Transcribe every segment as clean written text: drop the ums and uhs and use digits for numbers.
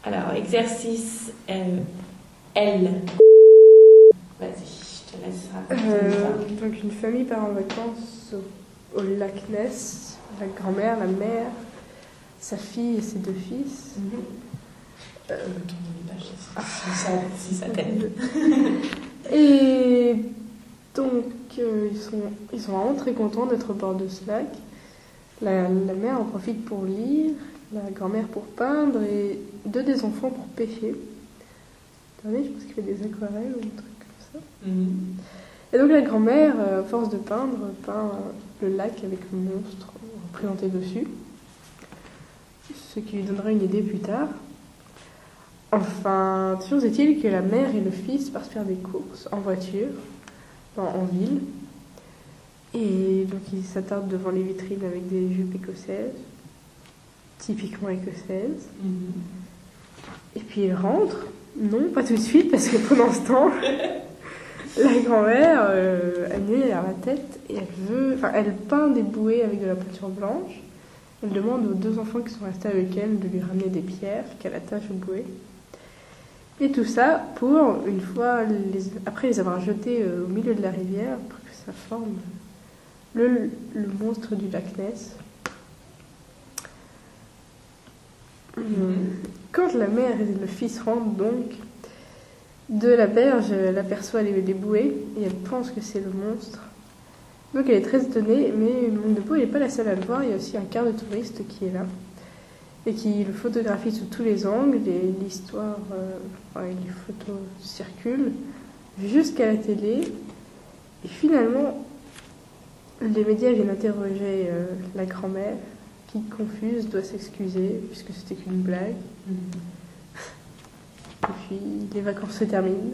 Alors, exercice L. Vas-y, je te laisse raconter ça. Donc une famille part en vacances au lac Ness, la grand-mère, la mère, sa fille et ses 2 fils. Si ça t'aide. Et donc ils sont vraiment très contents d'être au bord de ce lac. La mère en profite pour lire, la grand-mère pour peindre et 2 des enfants pour pêcher. Le dernier, je pense qu'il fait des aquarelles ou un truc comme ça. Et donc la grand-mère, à force de peindre, peint le lac avec le monstre représenté dessus, ce qui lui donnera une idée plus tard. Enfin, toujours est-il que la mère et le fils partent faire des courses en voiture, en ville. Et donc ils s'attardent devant les vitrines avec des jupes écossaises, typiquement écossaises. Et puis ils rentrent. Non, pas tout de suite, parce que pendant ce temps, la grand-mère, elle a la tête et elle peint des bouées avec de la peinture blanche. Elle demande aux 2 enfants qui sont restés avec elle de lui ramener des pierres qu'elle attache aux bouées. Et tout ça pour, une fois, après les avoir jetés au milieu de la rivière, pour que ça forme le monstre du lac Ness. Quand la mère et le fils rentrent donc de la berge, elle aperçoit les bouées et elle pense que c'est le monstre. Donc elle est très étonnée, mais le monde de peau, elle n'est pas la seule à le voir. Il y a aussi un quart de touriste qui est là et qui le photographie sous tous les angles. Et l'histoire, les photos circulent jusqu'à la télé. Et finalement, les médias viennent interroger la grand-mère qui, confuse, doit s'excuser puisque c'était qu'une blague. Et puis les vacances se terminent.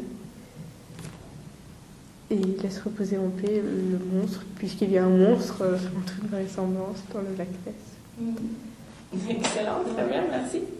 Et il laisse reposer en paix le monstre, puisqu'il y a un monstre, selon toute vraisemblance, dans le lac Ness. Excellent, très bien, merci.